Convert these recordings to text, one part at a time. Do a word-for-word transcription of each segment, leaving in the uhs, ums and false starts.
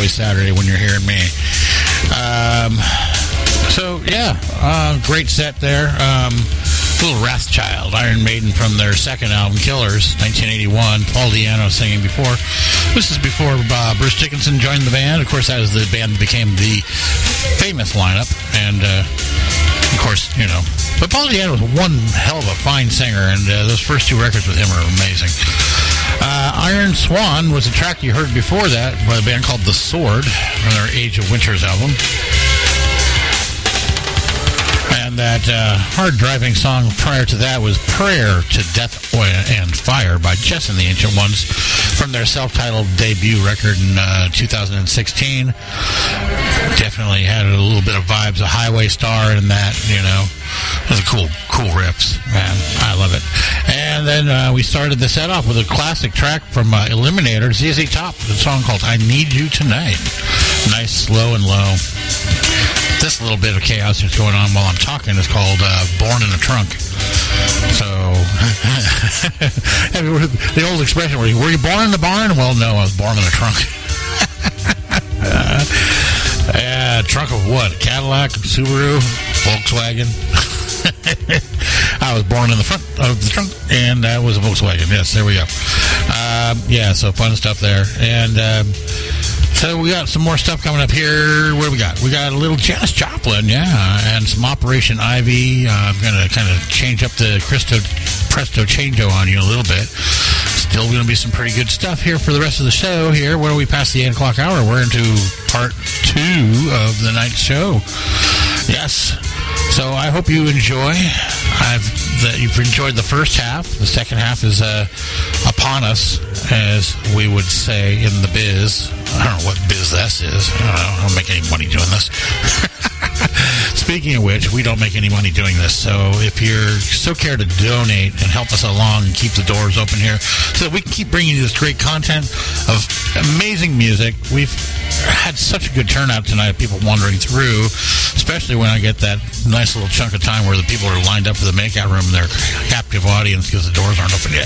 always Saturday when you're hearing me. Um, so, yeah, uh, great set there. Um, little Wrathchild, Iron Maiden from their second album, Killers, nineteen eighty-one. Paul Di'Anno singing before. This is before uh, Bruce Dickinson joined the band. Of course, that was the band that became the famous lineup. And, uh, of course, you know. But Paul Di'Anno was one hell of a fine singer, and uh, those first two records with him are amazing. Uh, Iron Swan was a track you heard before that by a band called The Sword from their Age of Winters album. And that uh, hard-driving song prior to that was Prayer to Death, Oil, and Fire by Jess and the Ancient Ones from their self-titled debut record in uh, two thousand sixteen. Definitely had a little bit of vibes of Highway Star in that, you know. Those are cool, cool riffs, man. I love it. And then uh, we started the set off with a classic track from uh, Eliminator, Z Z Top, a song called I Need You Tonight. Nice, slow and low. This little bit of chaos that's going on while I'm talking is called uh, Born in a Trunk. So, the old expression, were you, were you born in the barn? Well, no, I was born in a trunk. uh, yeah, trunk of what? Cadillac, Subaru, Volkswagen. I was born in the front of the trunk, and that was a Volkswagen. Yes, there we go. Uh, yeah, so fun stuff there. And um, so we got some more stuff coming up here. What do we got? We got a little Janis Joplin, yeah, and some Operation Ivy. Uh, I'm going to kind of change up the Christo, Presto Changeo on you a little bit. Still going to be some pretty good stuff here for the rest of the show here. When we pass the eight o'clock hour, we're into part two of the night show. Yes. So I hope you enjoy. I've that you've enjoyed the first half. The second half is uh, upon us, as we would say in the biz. I don't know what biz this is. I don't know. I don't make any money doing this. Speaking of which, we don't make any money doing this. So if you're so care to donate and help us along and keep the doors open here so that we can keep bringing you this great content of amazing music. We've had such a good turnout tonight of people wandering through, especially when I get that nice little chunk of time where the people are lined up for the makeout room and they're captive audience because the doors aren't open yet.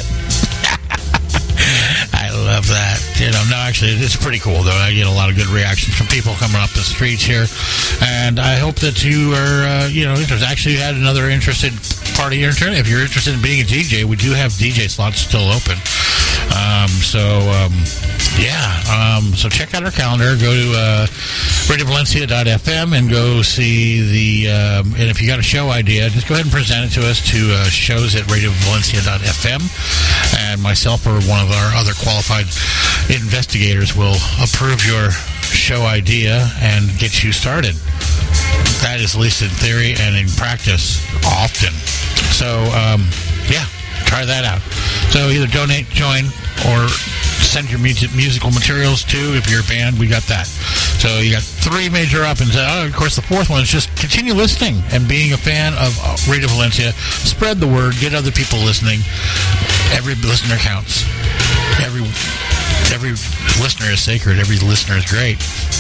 I love that. You know, no, actually, it's pretty cool, though. I get a lot of good reactions from people coming up the streets here. And I hope that you are, uh, you know, interested. Actually, had another interested part of your internet. If you're interested in being a D J, we do have D J slots still open. Um, so, um, yeah. Um, so check out our calendar. Go to uh, radio valencia dot f m and go see the, um, and if you got a show idea, just go ahead and present it to us to uh, shows at radio valencia dot f m. And myself or one of our other qualified investigators will approve your show idea and get you started. That is at least in theory and in practice often. So, um, yeah, try that out. So either donate, join, or send your music, musical materials to. If you're a band, we got that. So you got three major options. Uh, of course, the fourth one is just continue listening and being a fan of Radio Valencia. Spread the word. Get other people listening. Every listener counts. Every every listener is sacred. Every listener is great.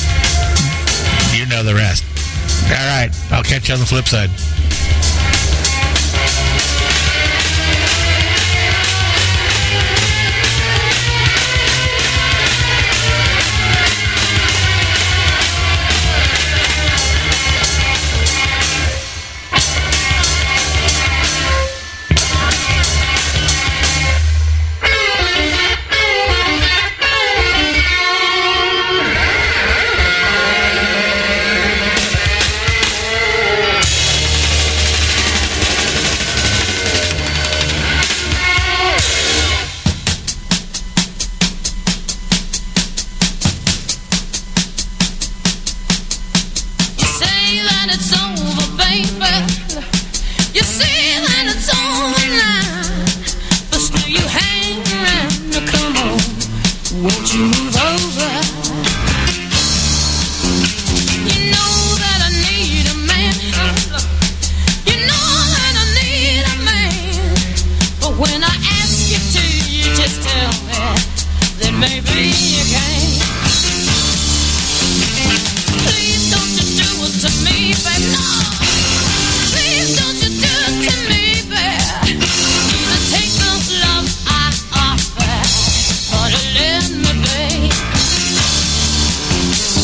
You know the rest. All right. I'll catch you on the flip side. Let me be.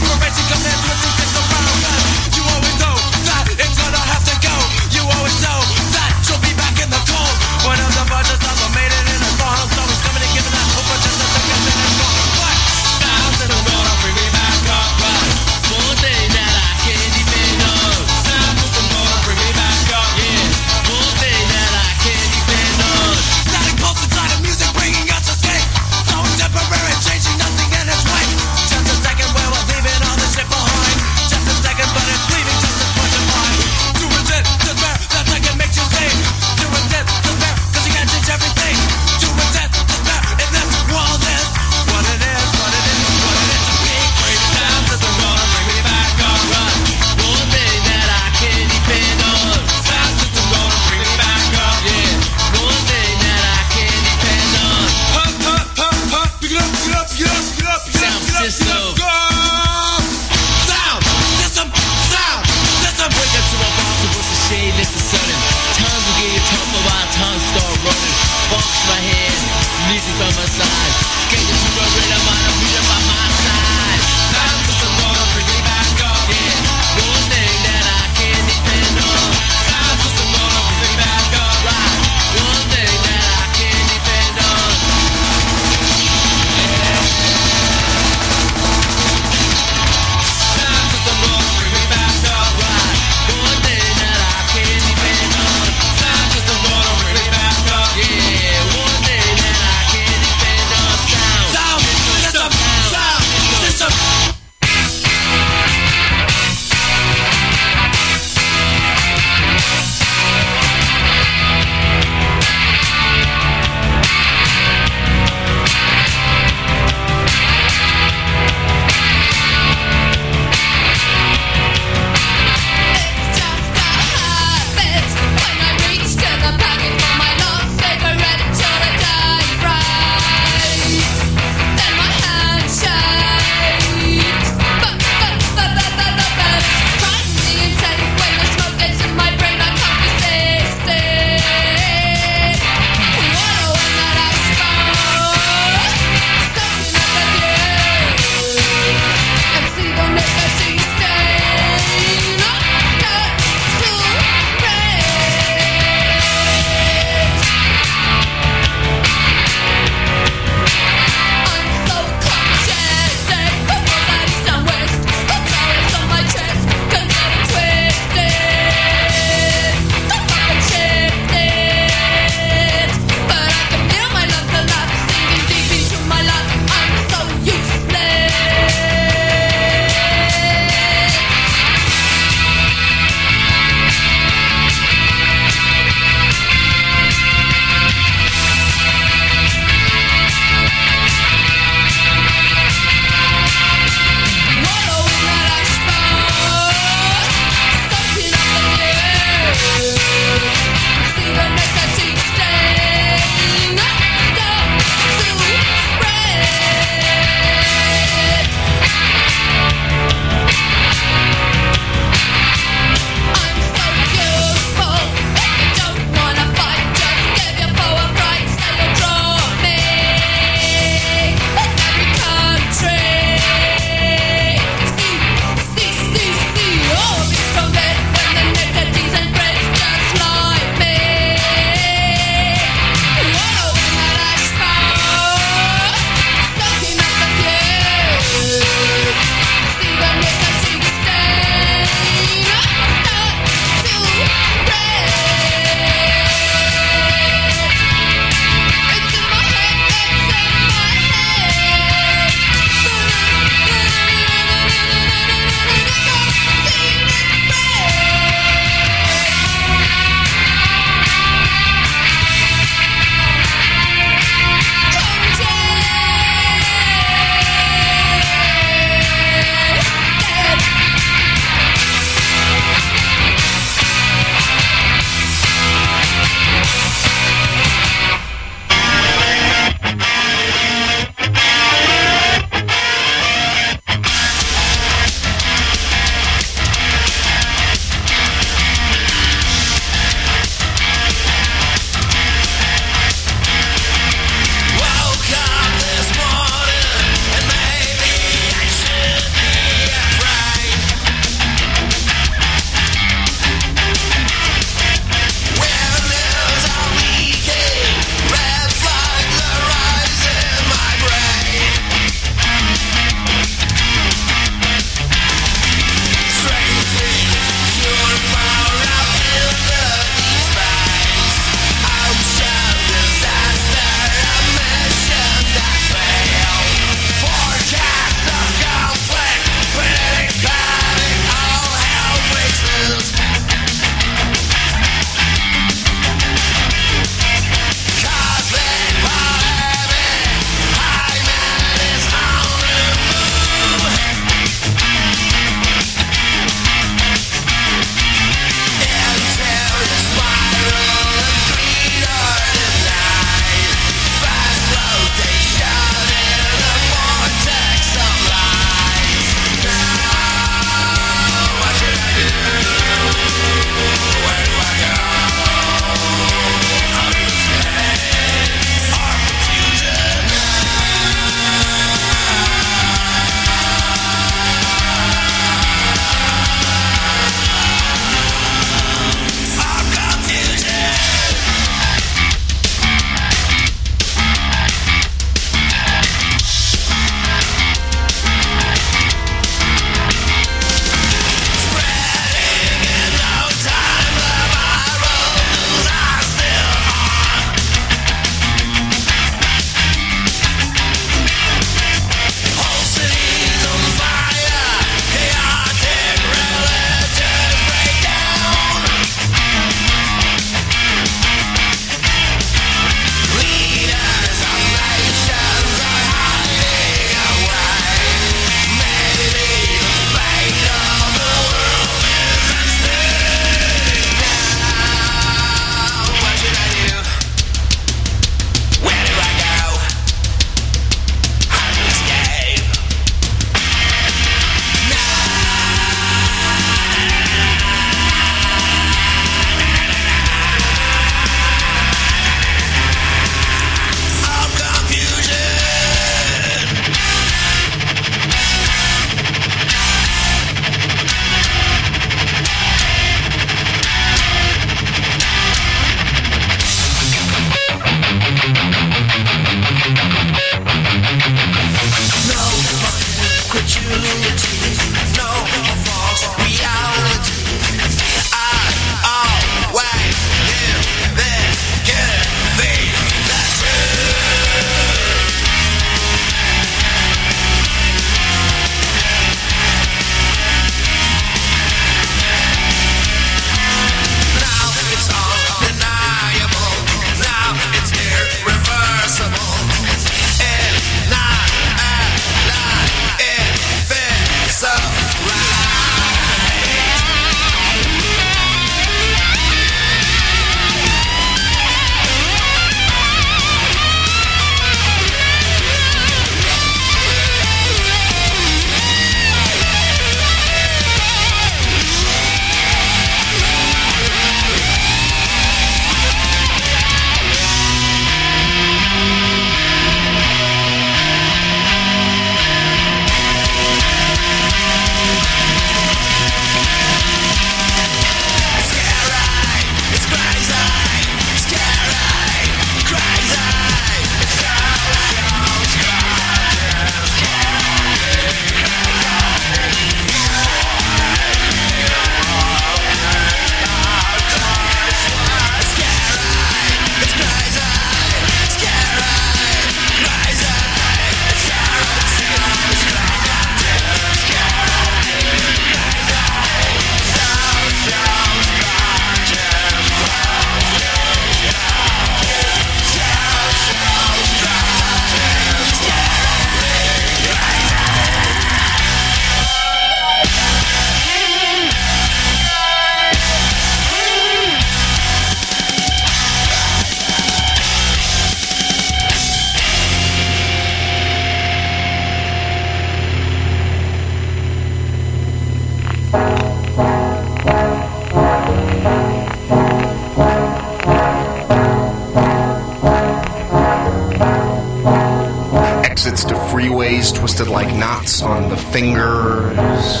memories twisted like knots on the fingers.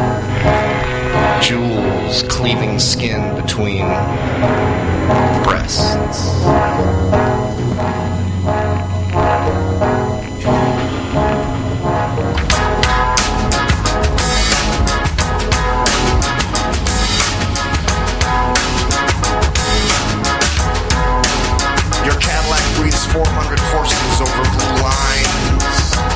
Jewels cleaving skin between breasts. Your Cadillac breathes four hundred horses over blue lines.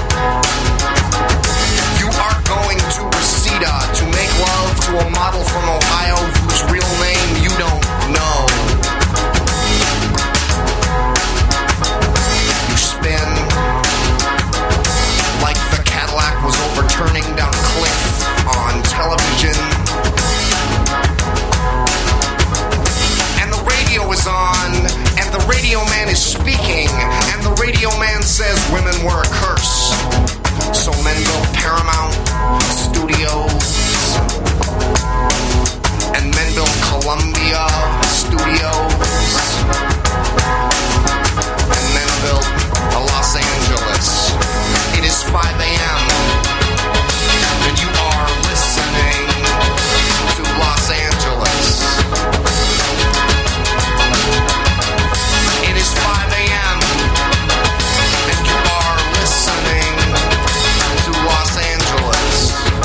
You are going to Reseda to make love to a model from Ohio whose real name you don't know. You spin like the Cadillac was overturning down a cliff on television. And the radio is on, and the radio man is speaking, and the radio man says women were a curse. So men built Paramount Studios, and men built Columbia Studios, and men built a Los Angeles. It is five a.m. and you are listening to Los Angeles. It is five a.m. and you are listening to Los Angeles.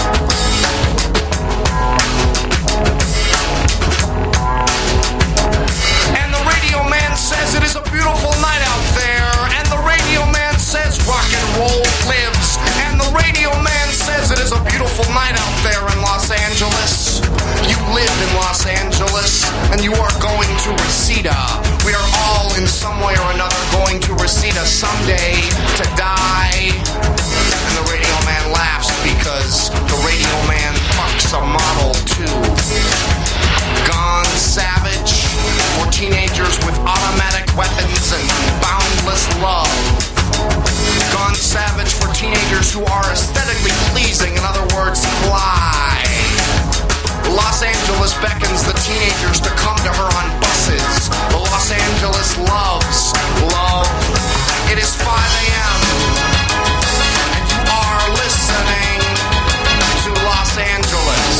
And the radio man says it is a beautiful night out there. And the radio man says rock and roll lives. And the radio man says it is a beautiful night out there in Los Angeles. You live in Los Angeles, and you are going to Reseda. We are all in some way or another going to Reseda someday to die. And the radio man laughs because the radio man fucks a model too. Gone Savage for teenagers with automatic weapons and boundless love. Gone Savage for teenagers who are aesthetically pleasing, in other words, fly. Los Angeles beckons the teenagers to come to her on buses. Los Angeles loves love. It is five a.m. and you are listening to Los Angeles.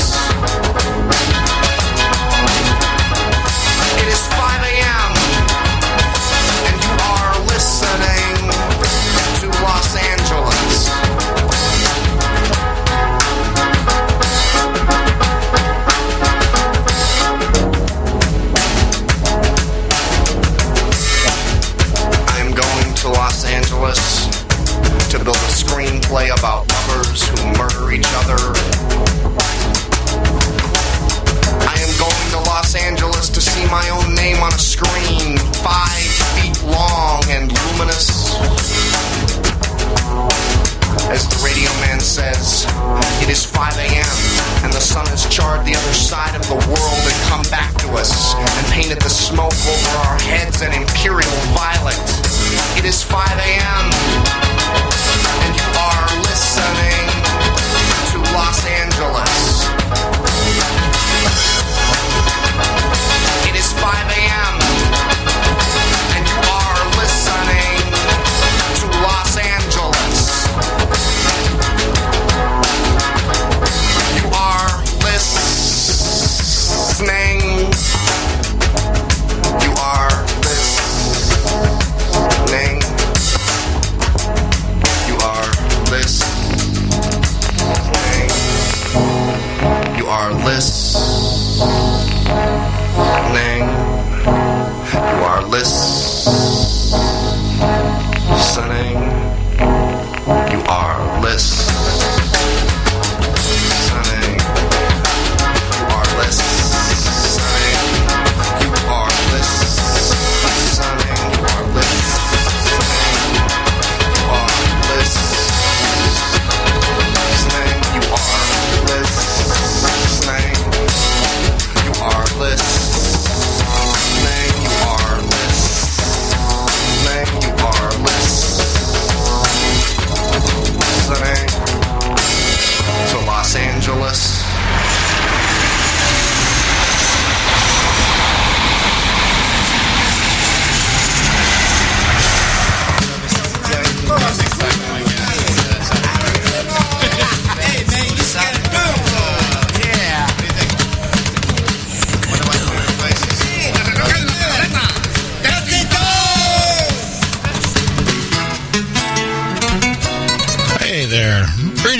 It is five a.m. and you are listening to Los Angeles. I'm going to Los Angeles to build a screenplay about lovers who murder each other. I am going to Los Angeles to see my own name on a screen, five feet long and luminous. As the radio man says, it is five a.m. and the sun has charred the other side of the world and come back to us and painted the smoke over our heads an imperial violet. It is five a.m. and you are listening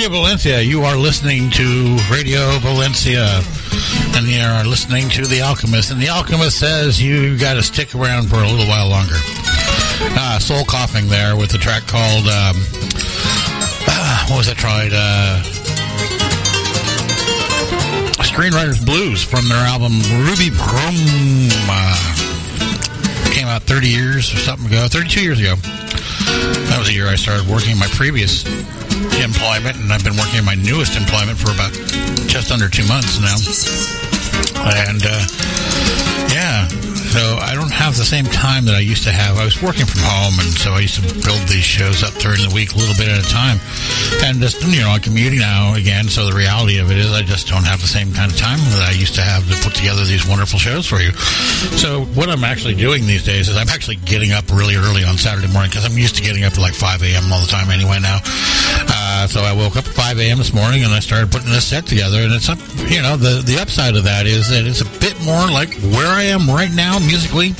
Radio Valencia. You are listening to Radio Valencia, and you are listening to The Alchemist. And The Alchemist says you got to stick around for a little while longer. Uh, Soul Coughing there with a track called, um, uh, what was that tried? Uh, Screenwriter's Blues from their album Ruby Brum. Uh, came out thirty years or something ago, thirty-two years ago. That was the year I started working my previous employment, and I've been working in my newest employment for about just under two months now. And, uh, yeah, so I don't have the same time that I used to have. I was working from home, and so I used to build these shows up during the week a little bit at a time. And just, you know, I'm commuting now again, so the reality of it is I just don't have the same kind of time that I used to have to put together these wonderful shows for you. So what I'm actually doing these days is I'm actually getting up really early on Saturday morning, because I'm used to getting up at like five a.m. all the time anyway now. Uh, so I woke up at five a.m. this morning, and I started putting this set together. And it's, up, you know, the, the upside of that is that it's a bit more like where I am right now musically.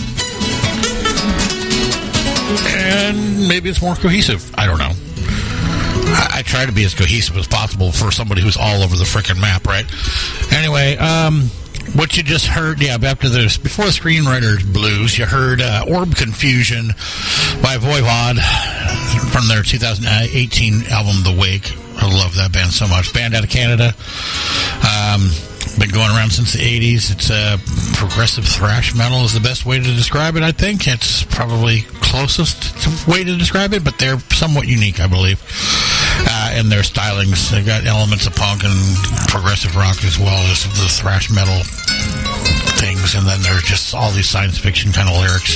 And maybe it's more cohesive. I don't know. I, I try to be as cohesive as possible for somebody who's all over the frickin' map, right? Anyway, um... what you just heard, yeah, after this, before the Screenwriter's Blues, you heard uh, Orb Confusion by Voivod from their two thousand eighteen album, The Wake. I love that band so much. Band out of Canada. Um, been going around since the eighties. It's uh, progressive thrash metal is the best way to describe it, I think. It's probably closest way to describe it, but they're somewhat unique, I believe. Uh, in their stylings, they've got elements of punk and progressive rock as well as the thrash metal things, and then there's just all these science fiction kind of lyrics.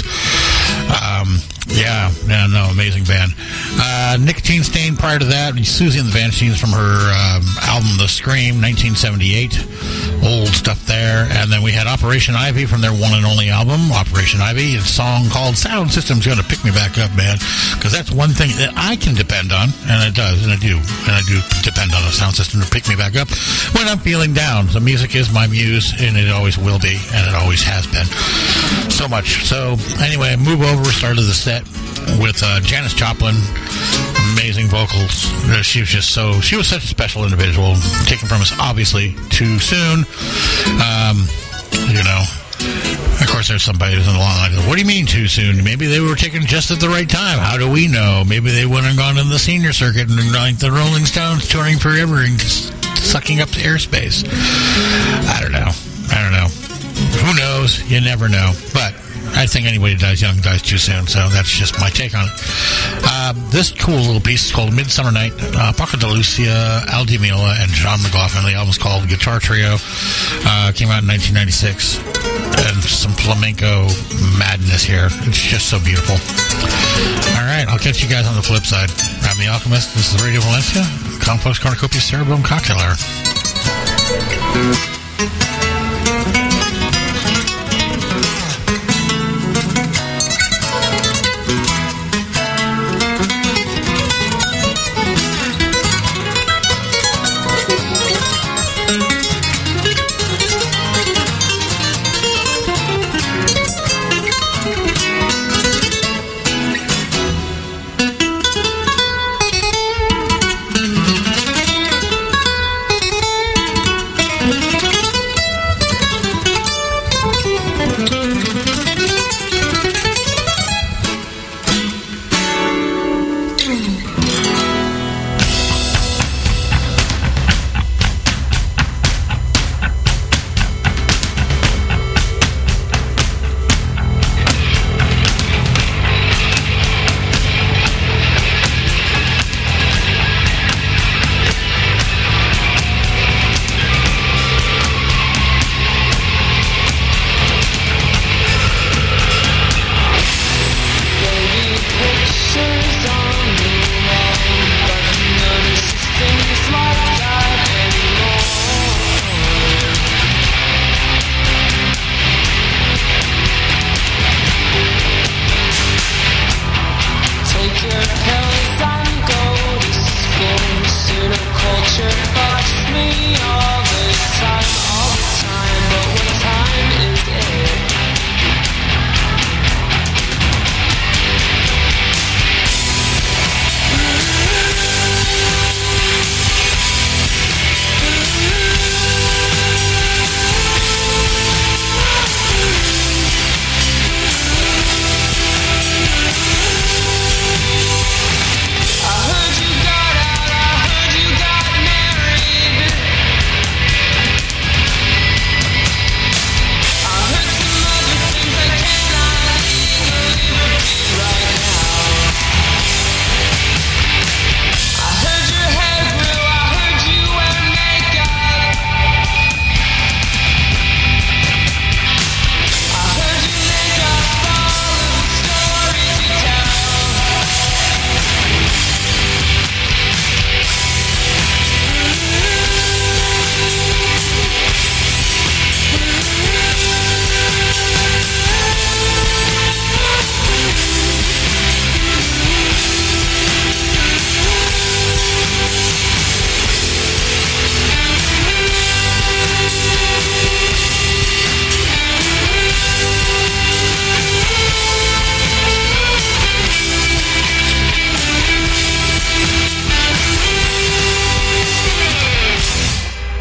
Um, yeah, no, no, amazing band. Uh, Nicotine Stain prior to that, Susie and the Vanishes from her um, album The Scream, nineteen seventy-eight. Old stuff there. And then we had Operation Ivy from their one and only album, Operation Ivy. A song called Sound System's Going to Pick Me Back Up, man. Because that's one thing that I can depend on, and it does, and I do. And I do depend on a sound system to pick me back up when I'm feeling down. So music is my muse, and it always will be, and it always has been. So much. So anyway, move over, started the set with uh, Janis Joplin. Amazing vocals. She was just so, she was such a special individual. Taken from us, obviously, too soon. Um, you know, of course, there's somebody who's in the long line. What do you mean too soon? Maybe they were taken just at the right time. How do we know? Maybe they wouldn't have gone in the senior circuit and like the Rolling Stones touring forever and sucking up the airspace. I don't know. I don't know. Who knows? You never know. But I think anybody who dies young dies too soon, so that's just my take on it. Uh, this cool little piece is called Midsummer Night. Uh, Paco de Lucia, Al Di Meola, and John McLaughlin. The album's called Guitar Trio. Uh, came out in nineteen ninety-six. And some flamenco madness here. It's just so beautiful. All right, I'll catch you guys on the flip side. I'm The Alchemist. This is Radio Valencia. Complex Cornucopia Cerebrum Cocktail Hour.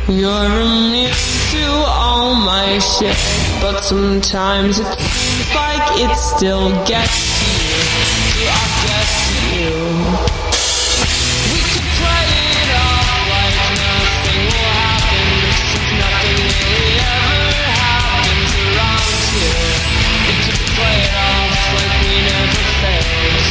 You're immune to all my shit, but sometimes it seems like it still gets to you. Do I get to you? We could play it off like nothing will happen, since nothing really ever happens around here. We could play it off like we never failed.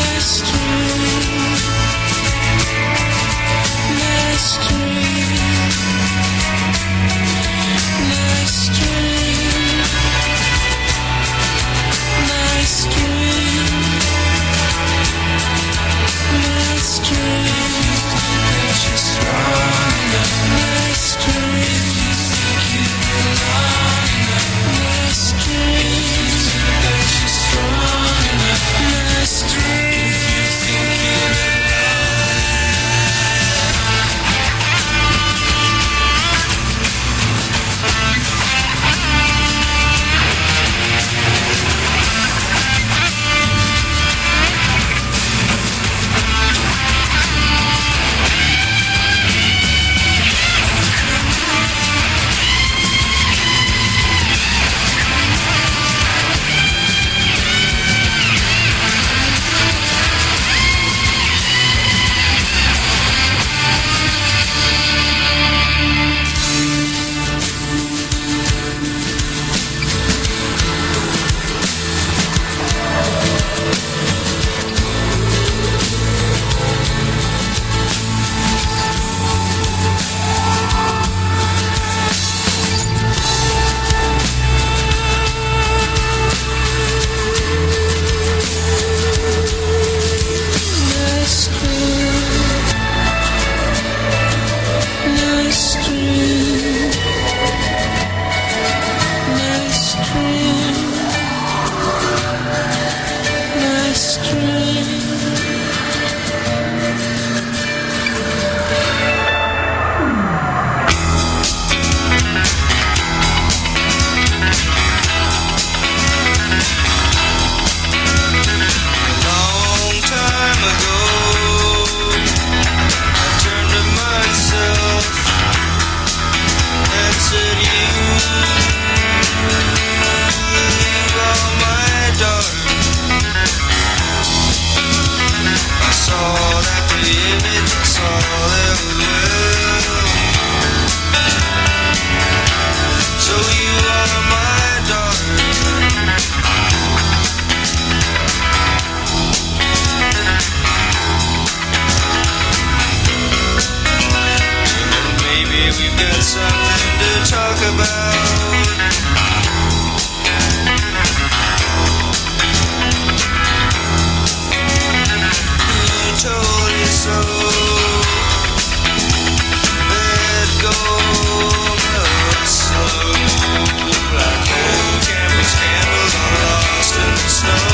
Mystery. we've got something to talk about. I told you so. Let go, move slow, like old campus candles lost in the snow.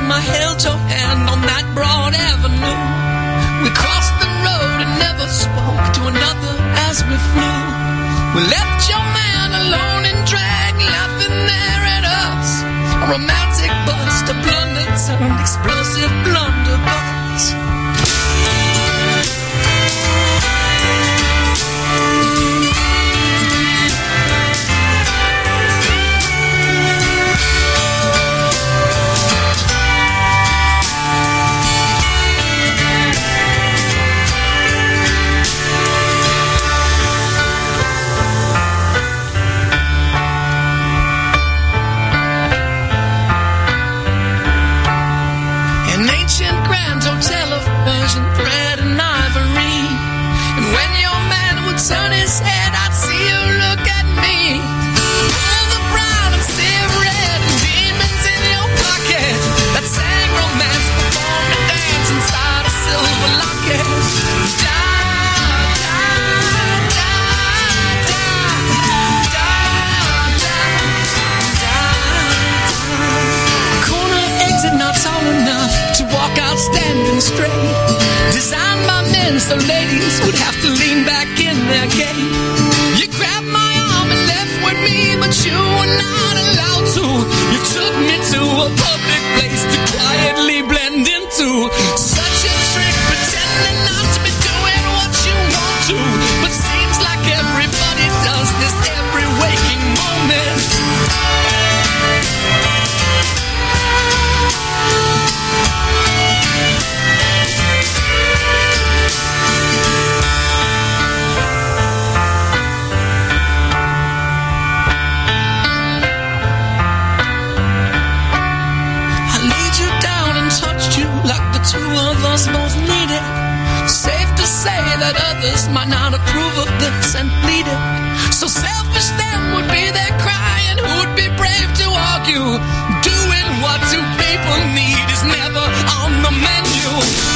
time I held your hand on that broad avenue. We crossed the road and never spoke to another as we flew. We left your man alone in drag, laughing there at us. A romantic bust, a blunder turned explosive blunderbuss. Red and ivory. And when your man would turn his head, I'd see you look at me. Pools of brown and sea of red, and demons in your pocket that sang romance, performed a dance inside a silver locket. Da, da, da, da, da, da, da, da. Corner exit not tall enough to walk out standing straight. Designed by men so ladies would have to lean back in their gait. You grabbed my arm and left with me, but you were not allowed to. You took me to a public place to quietly blend into. Such a trick, pretending not to be doing what you want to. But seems like everybody does this every waking moment. Two of us both need it. Safe to say that others might not approve of this and plead it. So selfish them would be their crying. Who would be brave to argue? Doing what two people need is never on the menu.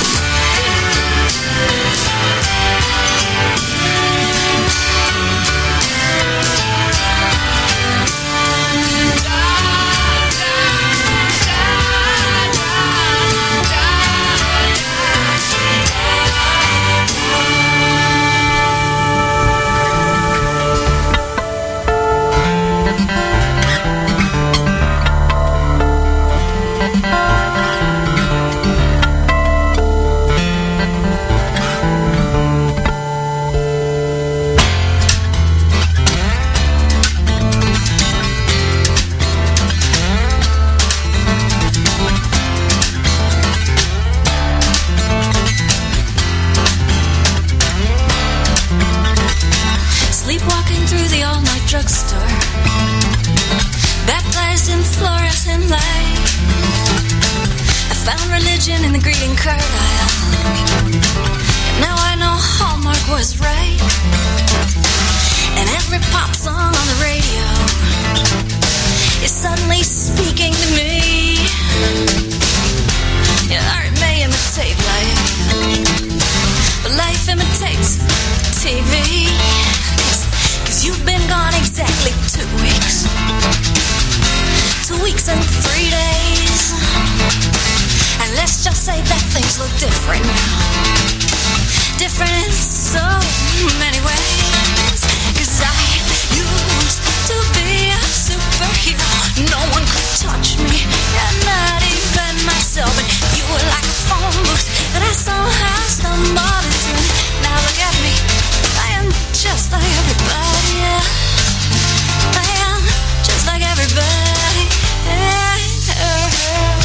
In the greeting card aisle. Now I know Hallmark was right. And every pop song on the radio is suddenly speaking to me. Yeah, art may imitate life, but life imitates T V. Cause you've been gone exactly two weeks. Two weeks and three days. And let's just say that things look different now. Different in so many ways. Cause I used to be a superhero. No one could touch me, and not even myself. And you were like a phone booth that I somehow stumbled into. Now look at me, I am just like everybody else. I am just like everybody else.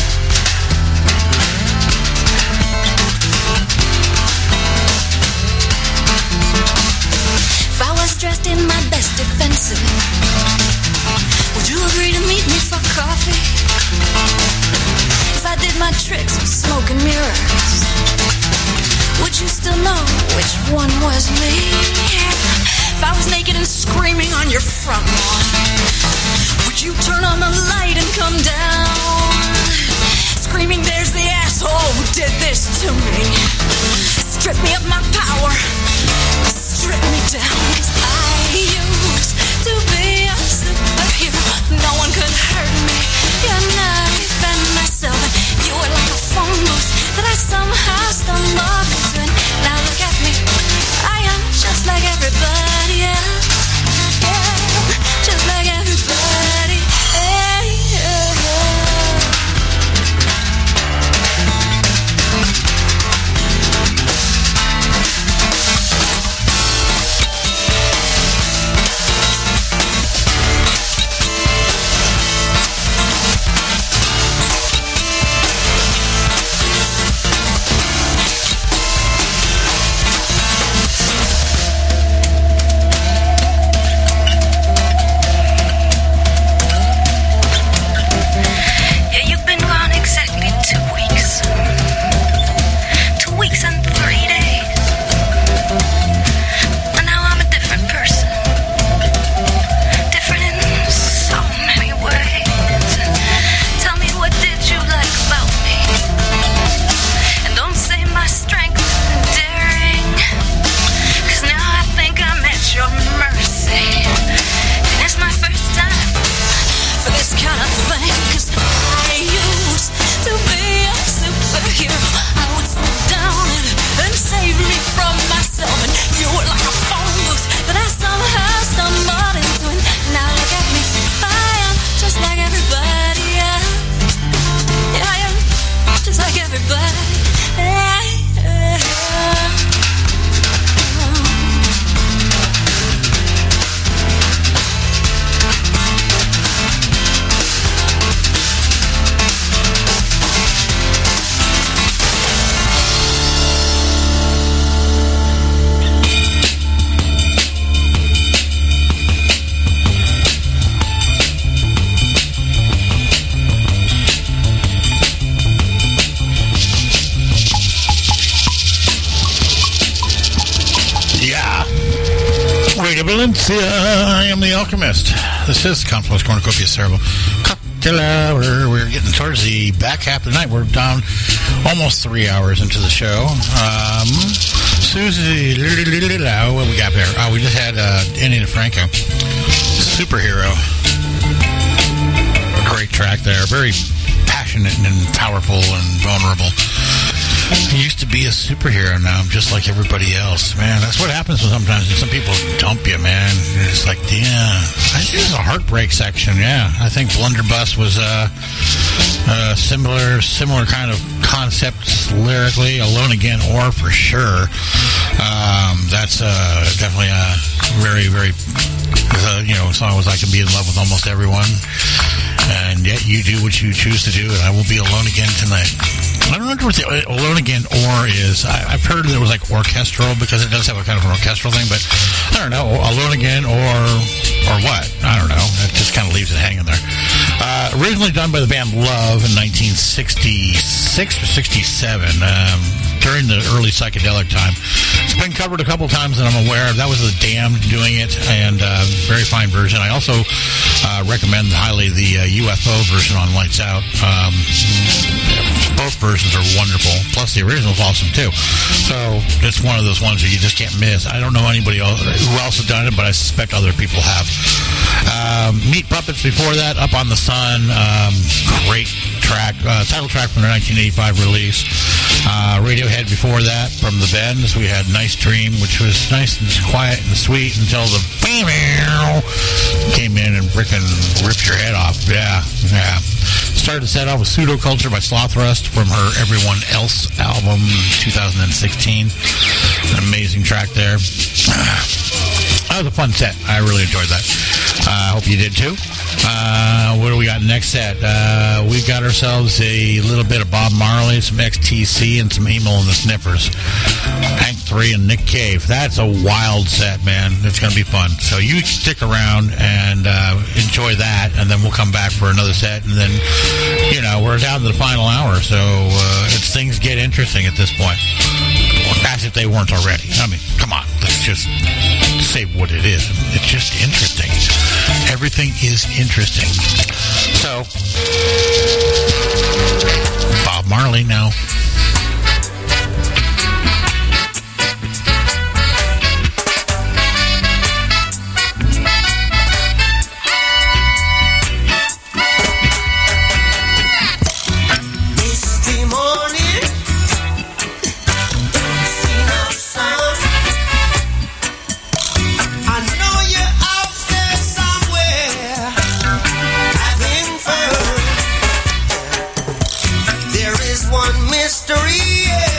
If I was dressed in my best defensive, would you agree to meet me for coffee? If I did my tricks with smoke and mirrors, would you still know which one was me? If I was naked and screaming on your front lawn, would you turn on the light and come down? Screaming, there's the asshole who did this to me. Strip me of my power, strip me down. Cause I used to be a superhero. No one could hurt me. You're not even myself. And you Valencia. I am the Alchemist. This is Complex Cornucopia Cerebral Cocktail Hour. We're getting towards the back half of the night. We're down almost three hours into the show. Um, Susie, what we got there? Oh, we just had uh, Danny DeFranco, Superhero. Great track there. Very passionate and powerful and vulnerable. I used to be a superhero. Now I'm just like everybody else, man. That's what happens when sometimes some people dump you, man. It's like, yeah, this is a heartbreak section. Yeah, I think Blunderbuss was a, a similar, similar kind of concepts lyrically. Alone Again, or for sure. Um, that's uh, definitely a very, very, uh, you know, song was I Can Be in Love with Almost Everyone, and yet you do what you choose to do, and I will be alone again tonight. I don't know what the Alone Again or is. I, I've heard that it was like orchestral because it does have a kind of an orchestral thing, but I don't know. Alone Again or or what? I don't know. It just kind of leaves it hanging there. Uh, originally done by the band Love in nineteen sixty-six or sixty-seven, um, during the early psychedelic time. It's been covered a couple times that I'm aware of. That was The Damned doing it, and uh, very fine version. I also uh, recommend highly the uh, U F O version on Lights Out. Um, both versions are wonderful. Plus, the original's awesome too. So it's one of those ones that you just can't miss. I don't know anybody else who else has done it, but I suspect other people have. Um, Meat Puppets before that, Up on the Sun. Um, great track, uh, title track from their nineteen eighty-five release. Uh, Radiohead before that, from the Bends, we had Nice Dream, which was nice and quiet and sweet until the came in and frickin' ripped your head off. Yeah, yeah. Started to set off with Pseudoculture by Slothrust from her Everyone Else album two thousand sixteen. An amazing track there. That was a fun set. I really enjoyed that. I uh, hope you did too. Uh, what do we got next set? Uh, we got ourselves a little bit of Bob Marley, some X T C, and some Emil and the Sniffers. Hank three and Nick Cave. That's a wild set, man. It's going to be fun. So you stick around and uh, enjoy that, and then we'll come back for another set. And then, you know, we're down to the final hour, so uh, it's, things get interesting at this point. As if they weren't already. I mean, come on. Let's just say what it is. It's just interesting. Everything is interesting. So, Bob Marley now. Mystery, yeah.